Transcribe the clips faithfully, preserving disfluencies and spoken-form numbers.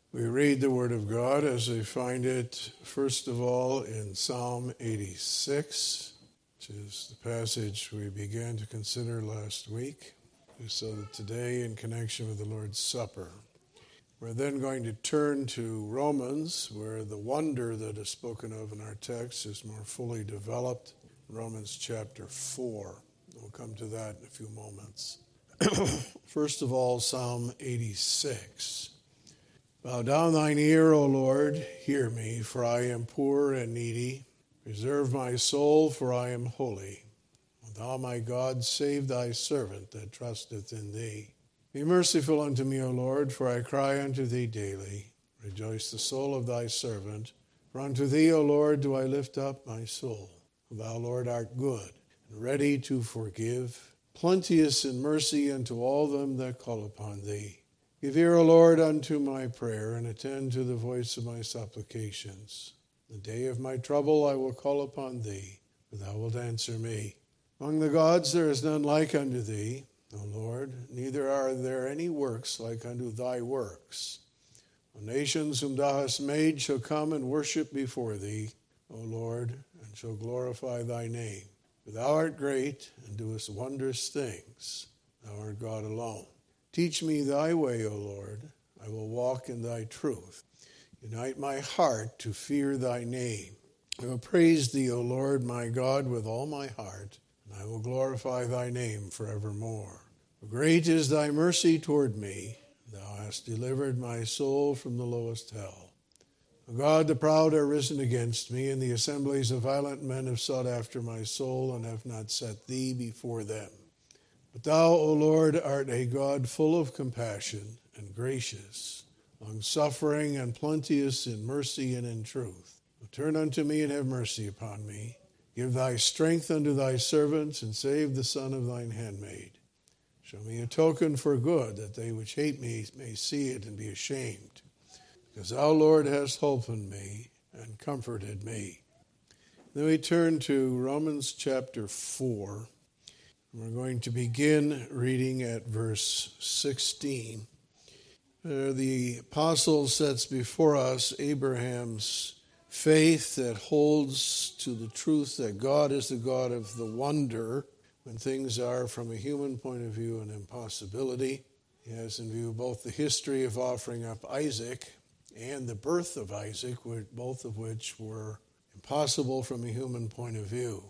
We read the Word of God as we find it, first of all, in Psalm eighty-six, which is the passage we began to consider last week. So that today, in connection with the Lord's Supper, we're then going to turn to Romans, where the wonder that is spoken of in our text is more fully developed. Romans chapter four. We'll come to that in a few moments. First of all, Psalm eighty-six. Bow down thine ear, O Lord, hear me, for I am poor and needy. Preserve my soul, for I am holy. O thou, my God, save thy servant that trusteth in thee. Be merciful unto me, O Lord, for I cry unto thee daily. Rejoice the soul of thy servant. For unto thee, O Lord, do I lift up my soul. Thou, Lord, art good, and ready to forgive, plenteous in mercy unto all them that call upon thee. Give ear, O Lord, unto my prayer, and attend to the voice of my supplications. The day of my trouble I will call upon thee, for thou wilt answer me. Among the gods there is none like unto thee, O Lord, neither are there any works like unto thy works. The nations whom thou hast made shall come and worship before thee, O Lord, and shall glorify thy name. For thou art great, and doest wondrous things. Thou art God alone. Teach me thy way, O Lord. I will walk in thy truth. Unite my heart to fear thy name. I will praise thee, O Lord, my God, with all my heart, and I will glorify thy name forevermore. For great is thy mercy toward me. Thou hast delivered my soul from the lowest hell. O God, the proud are risen against me, and the assemblies of violent men have sought after my soul, and have not set thee before them. But thou, O Lord, art a God full of compassion and gracious, long-suffering and plenteous in mercy and in truth. Turn unto me and have mercy upon me. Give thy strength unto thy servants, and save the son of thine handmaid. Show me a token for good, that they which hate me may see it and be ashamed. Because thou, Lord, hast holpen me and comforted me. Then we turn to Romans chapter four. We're going to begin reading at verse sixteen. Uh, the apostle sets before us Abraham's faith that holds to the truth that God is the God of the wonder when things are, from a human point of view, an impossibility. He has in view both the history of offering up Isaac and the birth of Isaac, both of which were impossible from a human point of view.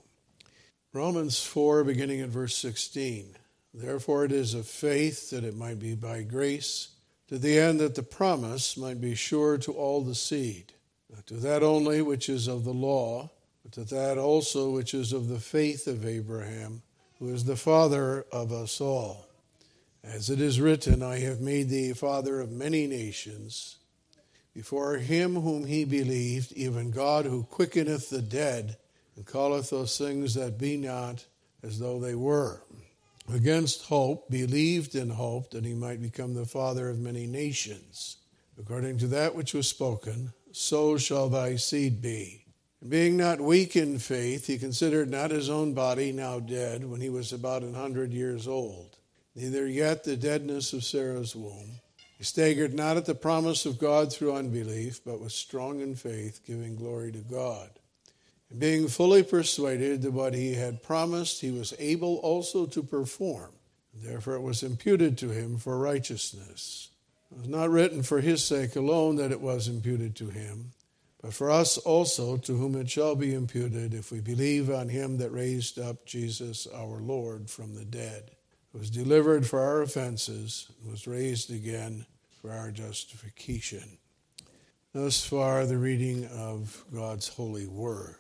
Romans four, beginning at verse sixteen. Therefore it is of faith that it might be by grace, to the end that the promise might be sure to all the seed, not to that only which is of the law, but to that also which is of the faith of Abraham, who is the father of us all. As it is written, I have made thee father of many nations, before him whom he believed, even God who quickeneth the dead, and calleth those things that be not as though they were. Against hope, believed and hoped that he might become the father of many nations. According to that which was spoken, so shall thy seed be. And being not weak in faith, he considered not his own body now dead, when he was about an hundred years old, neither yet the deadness of Sarah's womb. He staggered not at the promise of God through unbelief, but was strong in faith, giving glory to God. And being fully persuaded that what he had promised he was able also to perform. Therefore it was imputed to him for righteousness. It was not written for his sake alone that it was imputed to him, but for us also, to whom it shall be imputed if we believe on him that raised up Jesus our Lord from the dead, who was delivered for our offenses, and was raised again for our justification. Thus far, the reading of God's holy word.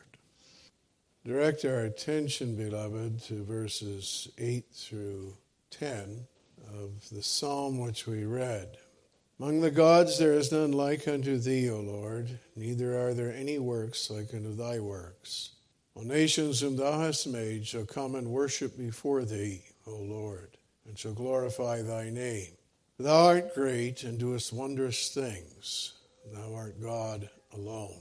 Direct our attention, beloved, to verses eight through ten of the psalm which we read. Among the gods there is none like unto thee, O Lord, neither are there any works like unto thy works. All nations whom thou hast made shall come and worship before thee, O Lord, and shall glorify thy name. For thou art great, and doest wondrous things. Thou art God alone.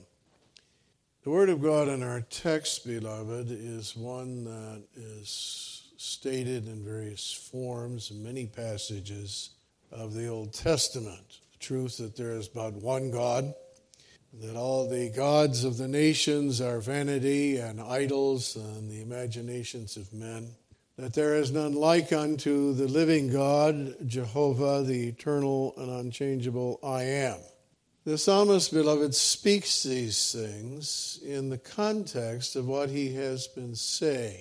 The word of God in our text, beloved, is one that is stated in various forms in many passages of the Old Testament. the truth that there is but one God, that all the gods of the nations are vanity and idols and the imaginations of men, that there is none like unto the living God, Jehovah, the eternal and unchangeable I am. The psalmist, beloved, speaks these things in the context of what he has been saying.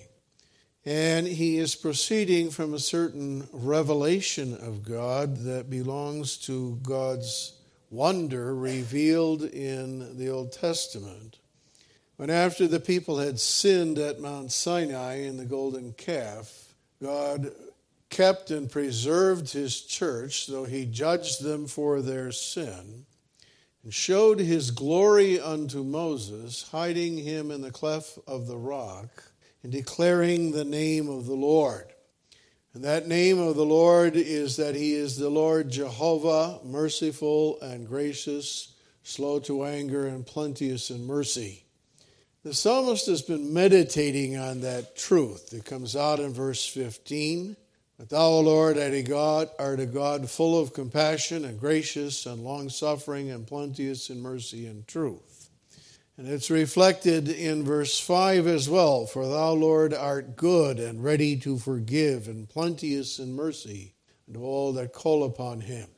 And he is proceeding from a certain revelation of God that belongs to God's wonder revealed in the Old Testament. When after the people had sinned at Mount Sinai in the golden calf, God kept and preserved his church, though he judged them for their sin, and showed his glory unto Moses, hiding him in the cleft of the rock, and declaring the name of the Lord. And that name of the Lord is that he is the Lord Jehovah, merciful and gracious, slow to anger and plenteous in mercy. The psalmist has been meditating on that truth. It comes out in verse fifteen. But thou, O Lord, art a God, art a God full of compassion and gracious and long-suffering and plenteous in mercy and truth. And it's reflected in verse five as well. For thou, Lord, art good and ready to forgive and plenteous in mercy unto all that call upon him.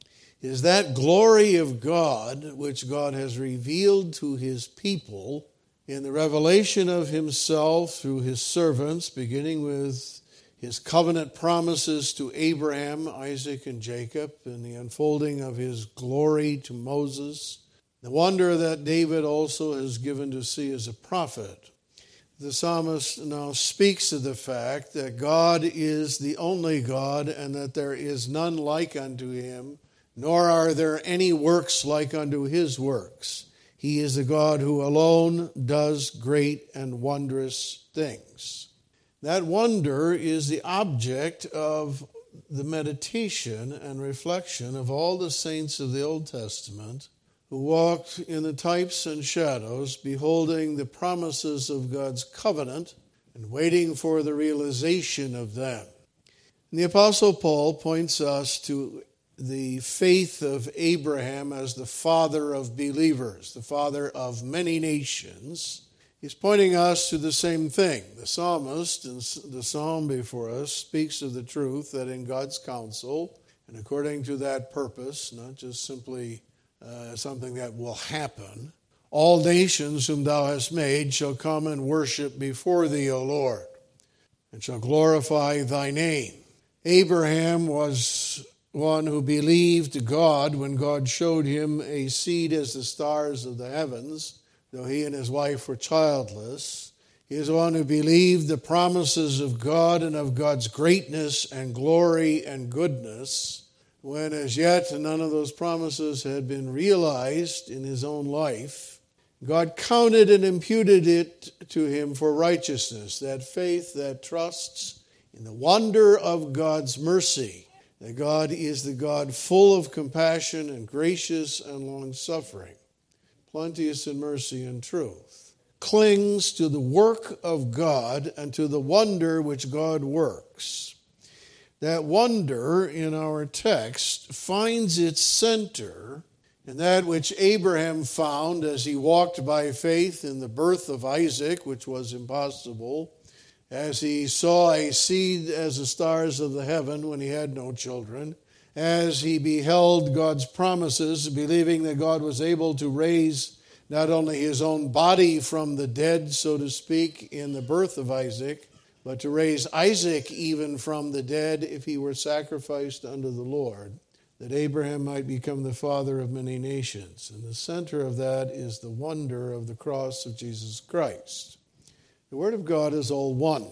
Is that glory of God which God has revealed to his people in the revelation of himself through his servants, beginning with his covenant promises to Abraham, Isaac, and Jacob, and the unfolding of his glory to Moses, the wonder that David also has given to see as a prophet. The psalmist now speaks of the fact that God is the only God and that there is none like unto him, nor are there any works like unto his works. He is the God who alone does great and wondrous things. That wonder is the object of the meditation and reflection of all the saints of the Old Testament who walked in the types and shadows, beholding the promises of God's covenant and waiting for the realization of them. And the Apostle Paul points us to the faith of Abraham as the father of believers, the father of many nations. He's pointing us to the same thing. The psalmist, in the psalm before us, speaks of the truth that in God's counsel, and according to that purpose, not just simply uh, something that will happen, all nations whom thou hast made shall come and worship before thee, O Lord, and shall glorify thy name. Abraham was one who believed God when God showed him a seed as the stars of the heavens, though he and his wife were childless. He is one who believed the promises of God and of God's greatness and glory and goodness, when as yet none of those promises had been realized in his own life. God counted and imputed it to him for righteousness, that faith that trusts in the wonder of God's mercy, that God is the God full of compassion and gracious and long-suffering, plenteous in mercy and truth, clings to the work of God and to the wonder which God works. That wonder in our text finds its center in that which Abraham found as he walked by faith in the birth of Isaac, which was impossible, as he saw a seed as the stars of the heaven when he had no children, as he beheld God's promises, believing that God was able to raise not only his own body from the dead, so to speak, in the birth of Isaac, but to raise Isaac even from the dead if he were sacrificed unto the Lord, that Abraham might become the father of many nations. And the center of that is the wonder of the cross of Jesus Christ. The Word of God is all one.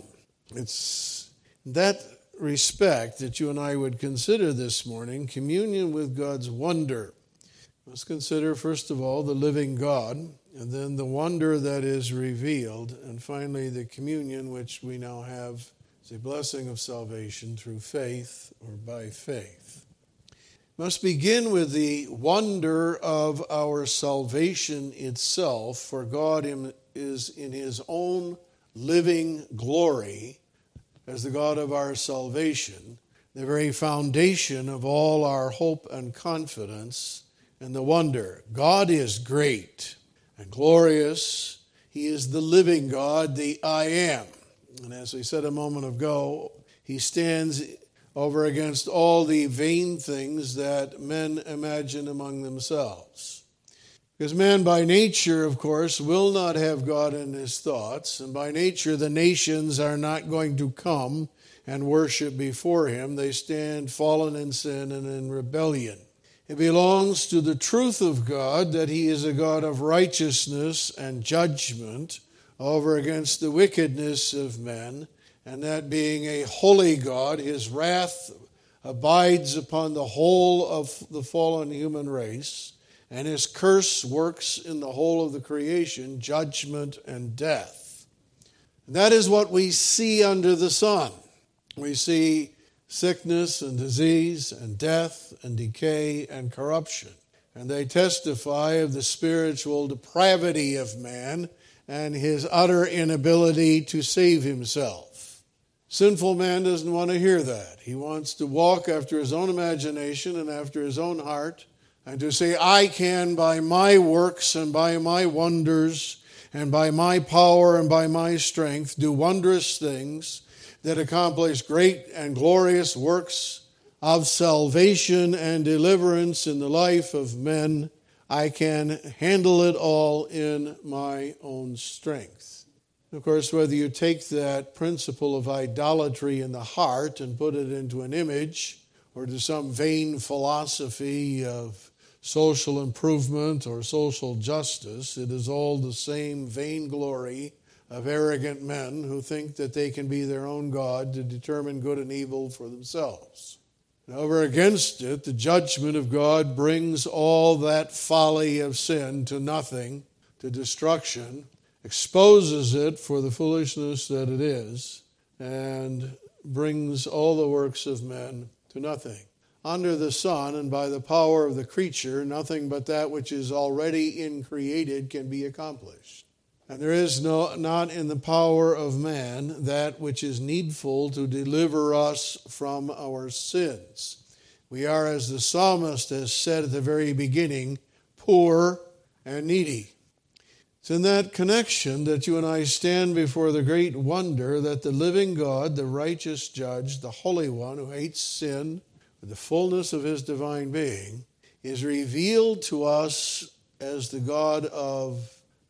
It's that respect that you and I would consider this morning communion with God's wonder. Let's consider, first of all, the living God, and then the wonder that is revealed, and finally the communion which we now have as a blessing of salvation through faith or by faith. Must begin with the wonder of our salvation itself, for God is in his own living glory as the God of our salvation, the very foundation of all our hope and confidence and the wonder. God is great and glorious. He is the living God, the I am. And as we said a moment ago, he stands over against all the vain things that men imagine among themselves. Because man by nature, of course, will not have God in his thoughts, and by nature the nations are not going to come and worship before him. They stand fallen in sin and in rebellion. It belongs to the truth of God that he is a God of righteousness and judgment over against the wickedness of men, and that being a holy God, his wrath abides upon the whole of the fallen human race, and his curse works in the whole of the creation, judgment and death. And that is what we see under the sun. We see sickness and disease and death and decay and corruption. And they testify of the spiritual depravity of man and his utter inability to save himself. Sinful man doesn't want to hear that. He wants to walk after his own imagination and after his own heart, and to say, I can by my works and by my wonders and by my power and by my strength do wondrous things that accomplish great and glorious works of salvation and deliverance in the life of men. I can handle it all in my own strength. Of course, whether you take that principle of idolatry in the heart and put it into an image, or to some vain philosophy of social improvement or social justice, it is all the same vainglory of arrogant men who think that they can be their own God to determine good and evil for themselves. And over against it, the judgment of God brings all that folly of sin to nothing, to destruction, exposes it for the foolishness that it is, and brings all the works of men to nothing. Under the sun and by the power of the creature, nothing but that which is already in created can be accomplished. And there is no, not in the power of man that which is needful to deliver us from our sins. We are, as the psalmist has said at the very beginning, poor and needy. It's in that connection that you and I stand before the great wonder that the living God, the righteous judge, the Holy One who hates sin with the fullness of his divine being, is revealed to us as the God of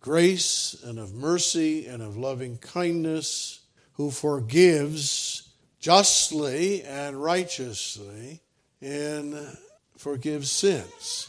grace and of mercy and of loving kindness, who forgives justly and righteously and forgives sins.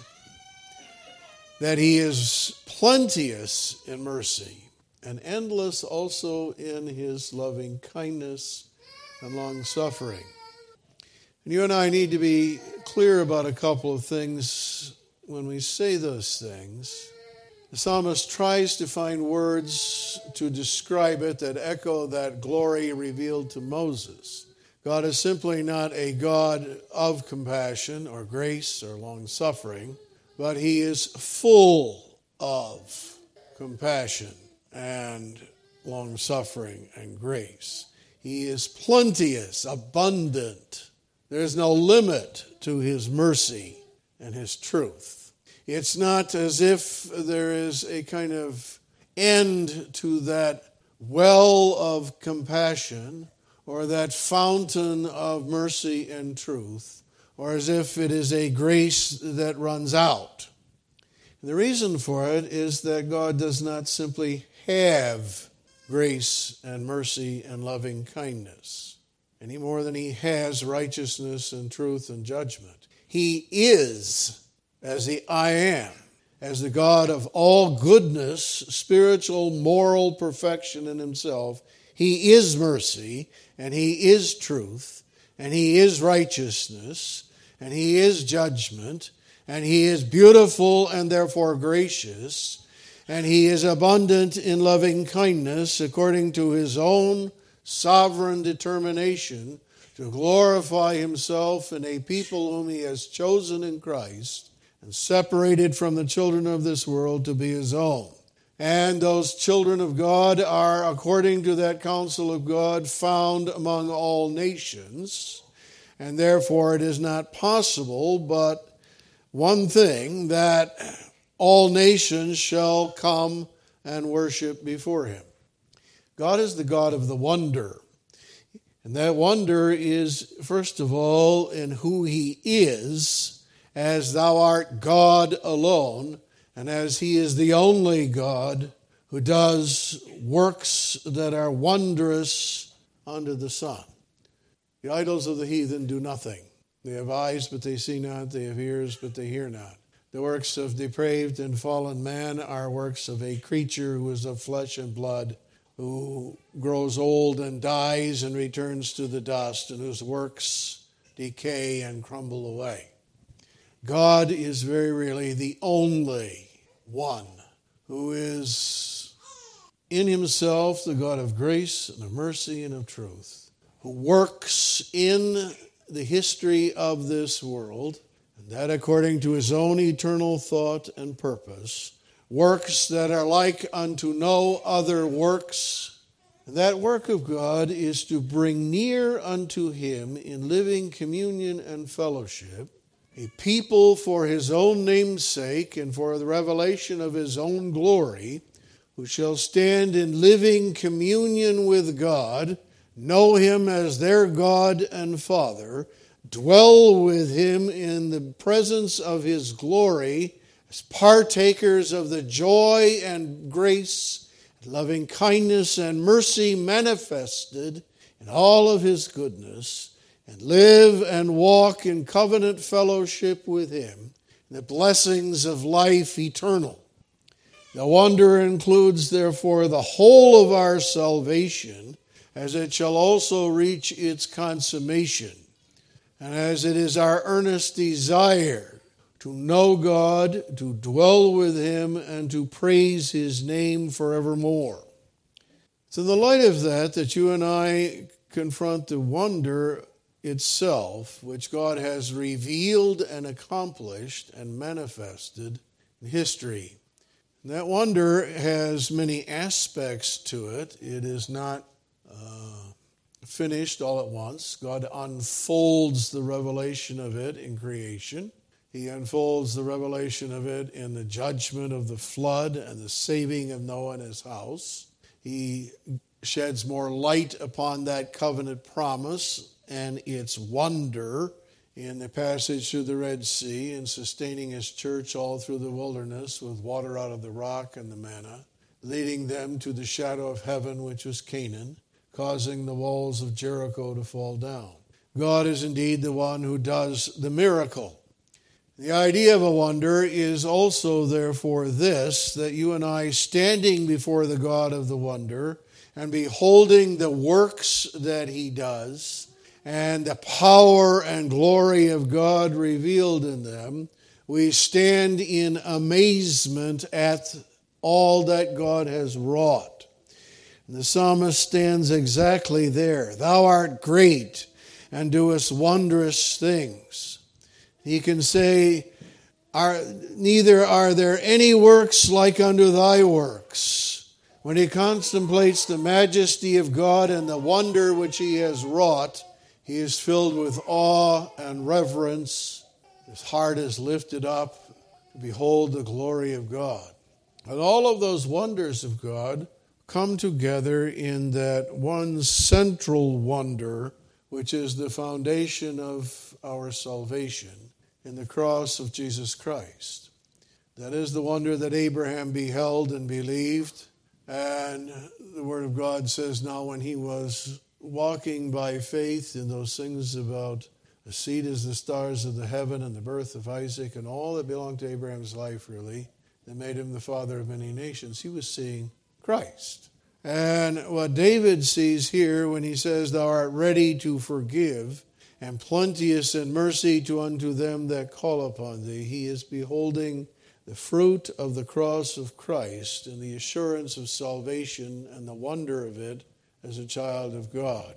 That he is plenteous in mercy and endless also in his loving kindness and long suffering. And you and I need to be clear about a couple of things when we say those things. The psalmist tries to find words to describe it that echo that glory revealed to Moses. God is simply not a God of compassion or grace or long-suffering, but he is full of compassion and long-suffering and grace. He is plenteous, abundant. There's no limit to his mercy and his truth. It's not as if there is a kind of end to that well of compassion or that fountain of mercy and truth, or as if it is a grace that runs out. And the reason for it is that God does not simply have grace and mercy and loving kindness, any more than he has righteousness and truth and judgment. He is as the I am, as the God of all goodness, spiritual, moral perfection in himself. He is mercy, and he is truth, and he is righteousness, and he is judgment, and he is beautiful and therefore gracious, and he is abundant in loving kindness according to his own sovereign determination to glorify himself in a people whom he has chosen in Christ and separated from the children of this world to be his own. And those children of God are, according to that counsel of God, found among all nations. and therefore it is not possible but one thing, that all nations shall come and worship before him. God is the God of the wonder. And that wonder is, first of all, in who he is, as thou art God alone, and as he is the only God who does works that are wondrous under the sun. The idols of the heathen do nothing. They have eyes, but they see not. They have ears, but they hear not. The works of depraved and fallen man are works of a creature who is of flesh and blood, who grows old and dies and returns to the dust, and whose works decay and crumble away. God is very really the only one who is in himself the God of grace and of mercy and of truth, who works in the history of this world, and that according to his own eternal thought and purpose, works that are like unto no other works. And that work of God is to bring near unto him in living communion and fellowship a people for his own name's sake and for the revelation of his own glory, who shall stand in living communion with God, know him as their God and Father, dwell with him in the presence of his glory, as partakers of the joy and grace, and loving kindness and mercy manifested in all of his goodness, and live and walk in covenant fellowship with him, in the blessings of life eternal. The wonder includes, therefore, the whole of our salvation, as it shall also reach its consummation, and as it is our earnest desire to know God, to dwell with him, and to praise his name forevermore. It's in the light of that that you and I confront the wonder itself, which God has revealed and accomplished and manifested in history. And that wonder has many aspects to it. It is not uh, finished all at once. God unfolds the revelation of it in creation. He unfolds the revelation of it in the judgment of the flood and the saving of Noah and his house. He sheds more light upon that covenant promise and its wonder in the passage through the Red Sea and sustaining his church all through the wilderness with water out of the rock and the manna, leading them to the shadow of heaven, which was Canaan, causing the walls of Jericho to fall down. God is indeed the one who does the miracle. The idea of a wonder is also, therefore, this, that you and I, standing before the God of the wonder and beholding the works that he does and the power and glory of God revealed in them, we stand in amazement at all that God has wrought. And the psalmist stands exactly there. Thou art great and doest wondrous things. He can say, are, neither are there any works like unto thy works. When he contemplates the majesty of God and the wonder which he has wrought, he is filled with awe and reverence. His heart is lifted up to behold the glory of God. And all of those wonders of God come together in that one central wonder, which is the foundation of our salvation in the cross of Jesus Christ. That is the wonder that Abraham beheld and believed. And the Word of God says now when he was walking by faith in those things about the seed as the stars of the heaven and the birth of Isaac and all that belonged to Abraham's life, really, that made him the father of many nations, he was seeing Christ. And what David sees here when he says, thou art ready to forgive and plenteous in mercy to unto them that call upon thee, he is beholding the fruit of the cross of Christ and the assurance of salvation and the wonder of it as a child of God.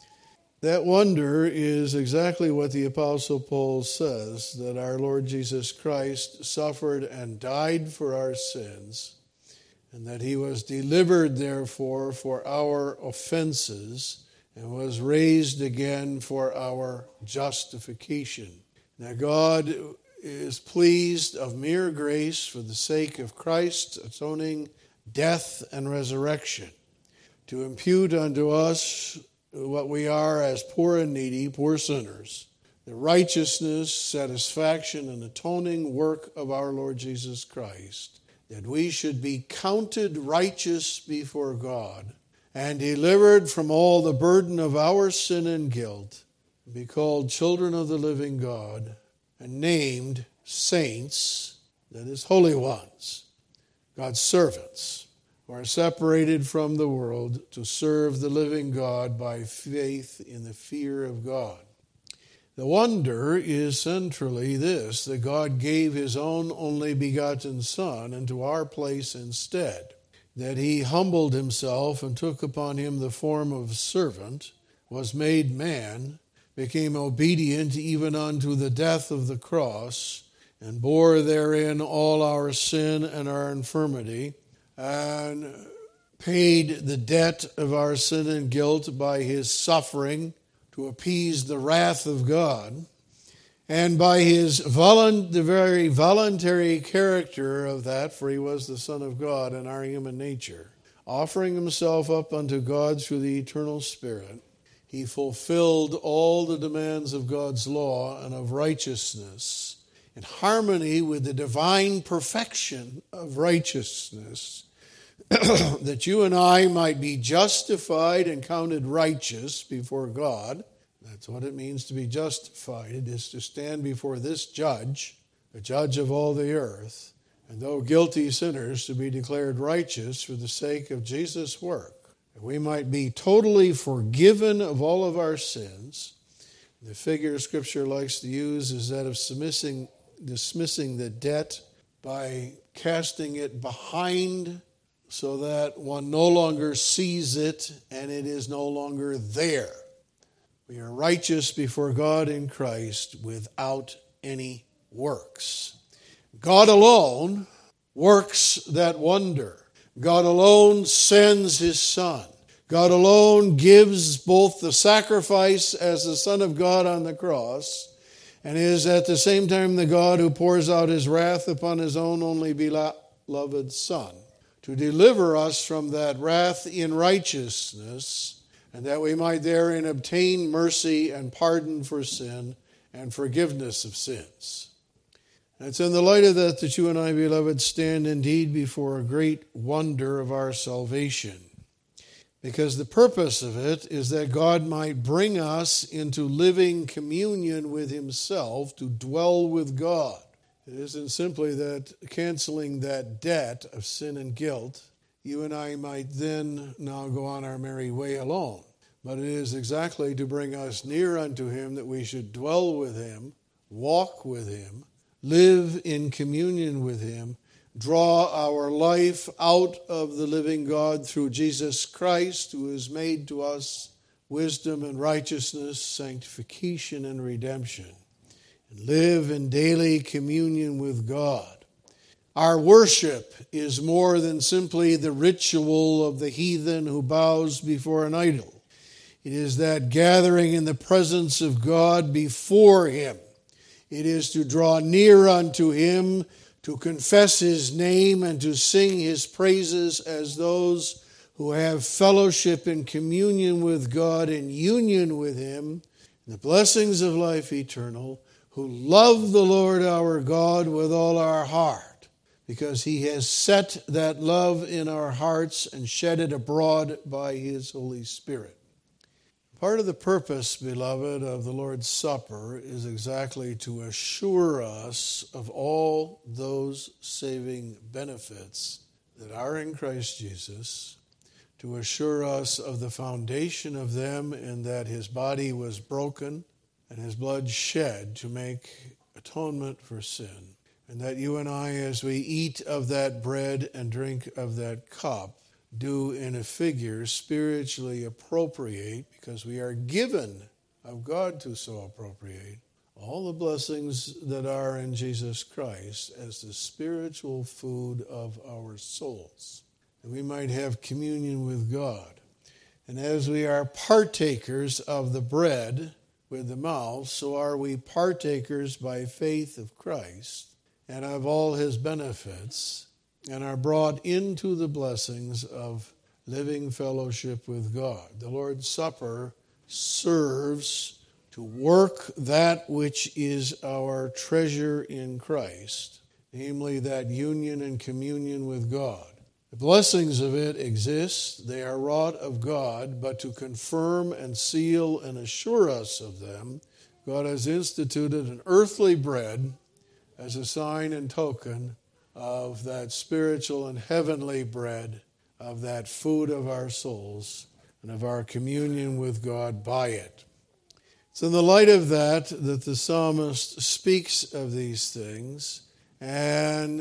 That wonder is exactly what the Apostle Paul says, that our Lord Jesus Christ suffered and died for our sins, and that he was delivered, therefore, for our offenses, and was raised again for our justification. Now God is pleased of mere grace for the sake of Christ's atoning death and resurrection, to impute unto us what we are as poor and needy, poor sinners, the righteousness, satisfaction, and atoning work of our Lord Jesus Christ, that we should be counted righteous before God and delivered from all the burden of our sin and guilt, and be called children of the living God, and named saints, that is, holy ones, God's servants, who are separated from the world to serve the living God by faith in the fear of God. The wonder is centrally this, that God gave his own only begotten Son into our place instead, that he humbled himself and took upon him the form of a servant, was made man, became obedient even unto the death of the cross, and bore therein all our sin and our infirmity, and paid the debt of our sin and guilt by his suffering to appease the wrath of God, and by his volunt, the very voluntary character of that, for he was the Son of God in our human nature, offering himself up unto God through the eternal Spirit, he fulfilled all the demands of God's law and of righteousness in harmony with the divine perfection of righteousness, that you and I might be justified and counted righteous before God. That's what it means to be justified. It is to stand before this judge, the judge of all the earth, and though guilty sinners, to be declared righteous for the sake of Jesus' work, that we might be totally forgiven of all of our sins. The figure Scripture likes to use is that of submissing, dismissing the debt by casting it behind, so that one no longer sees it and it is no longer there. We are righteous before God in Christ without any works. God alone works that wonder. God alone sends his Son. God alone gives both the sacrifice as the Son of God on the cross, and is at the same time the God who pours out his wrath upon his own only beloved Son, to deliver us from that wrath in righteousness, and that we might therein obtain mercy and pardon for sin and forgiveness of sins. And it's in the light of that that you and I, beloved, stand indeed before a great wonder of our salvation, because the purpose of it is that God might bring us into living communion with himself, to dwell with God. It isn't simply that canceling that debt of sin and guilt, you and I might then now go on our merry way alone. But it is exactly to bring us near unto him that we should dwell with him, walk with him, live in communion with him, draw our life out of the living God through Jesus Christ, who has made to us wisdom and righteousness, sanctification and redemption, and live in daily communion with God. Our worship is more than simply the ritual of the heathen who bows before an idol. It is that gathering in the presence of God before him. It is to draw near unto him, to confess his name, and to sing his praises as those who have fellowship and communion with God and union with him, the blessings of life eternal, who love the Lord our God with all our heart, because he has set that love in our hearts and shed it abroad by his Holy Spirit. Part of the purpose, beloved, of the Lord's Supper is exactly to assure us of all those saving benefits that are in Christ Jesus, to assure us of the foundation of them in that his body was broken and his blood shed to make atonement for sin, and that you and I, as we eat of that bread and drink of that cup, do in a figure spiritually appropriate, because we are given of God to so appropriate all the blessings that are in Jesus Christ as the spiritual food of our souls, that we might have communion with God. And as we are partakers of the bread with the mouth, so are we partakers by faith of Christ and of all his benefits, and are brought into the blessings of living fellowship with God. The Lord's Supper serves to work that which is our treasure in Christ, namely that union and communion with God. The blessings of it exist. They are wrought of God, but to confirm and seal and assure us of them, God has instituted an earthly bread as a sign and token of that spiritual and heavenly bread, of that food of our souls, and of our communion with God by it. It's in the light of that that the psalmist speaks of these things and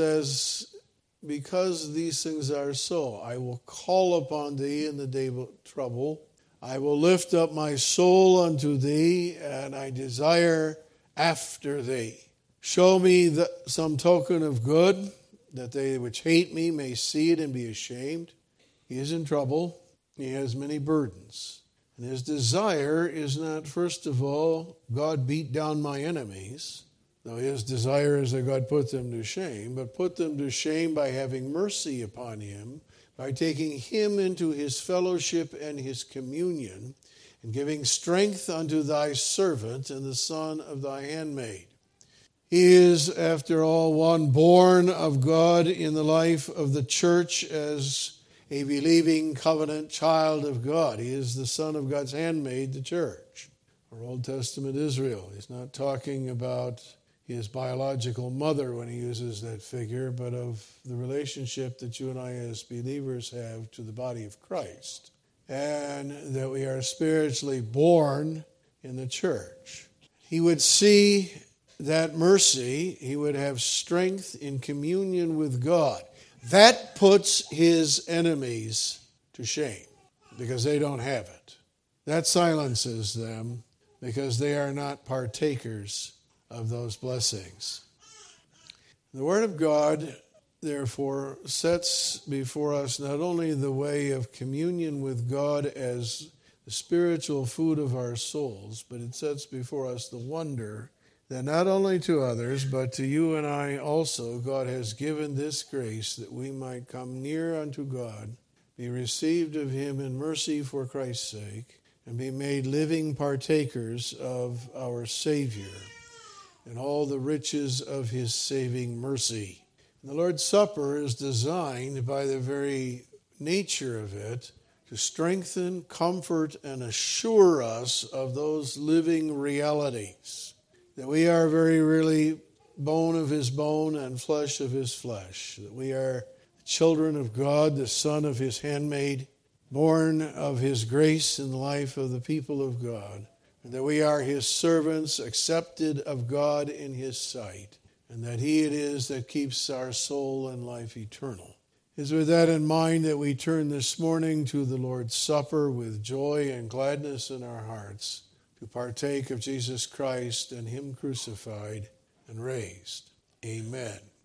says, because these things are so, I will call upon thee in the day of trouble. I will lift up my soul unto thee, and I desire after thee. Show me the, some token of good, that they which hate me may see it and be ashamed. He is in trouble. He has many burdens. And his desire is not, first of all, God beat down my enemies, though his desire is that God put them to shame, but put them to shame by having mercy upon him, by taking him into his fellowship and his communion, and giving strength unto thy servant and the son of thy handmaid. He is, after all, one born of God in the life of the church as a believing covenant child of God. He is the son of God's handmaid, the church, or Old Testament Israel. He's not talking about his biological mother when he uses that figure, but of the relationship that you and I as believers have to the body of Christ, and that we are spiritually born in the church. He would see that mercy, he would have strength in communion with God. That puts his enemies to shame because they don't have it. That silences them because they are not partakers of those blessings. The Word of God, therefore, sets before us not only the way of communion with God as the spiritual food of our souls, but it sets before us the wonder that not only to others, but to you and I also, God has given this grace that we might come near unto God, be received of him in mercy for Christ's sake, and be made living partakers of our Savior and all the riches of his saving mercy. And the Lord's Supper is designed by the very nature of it to strengthen, comfort, and assure us of those living realities, that we are very really bone of his bone and flesh of his flesh, that we are children of God, the son of his handmaid, born of his grace in the life of the people of God, and that we are his servants, accepted of God in his sight, and that he it is that keeps our soul in life eternal. It is with that in mind that we turn this morning to the Lord's Supper with joy and gladness in our hearts, to partake of Jesus Christ and him crucified and raised. Amen.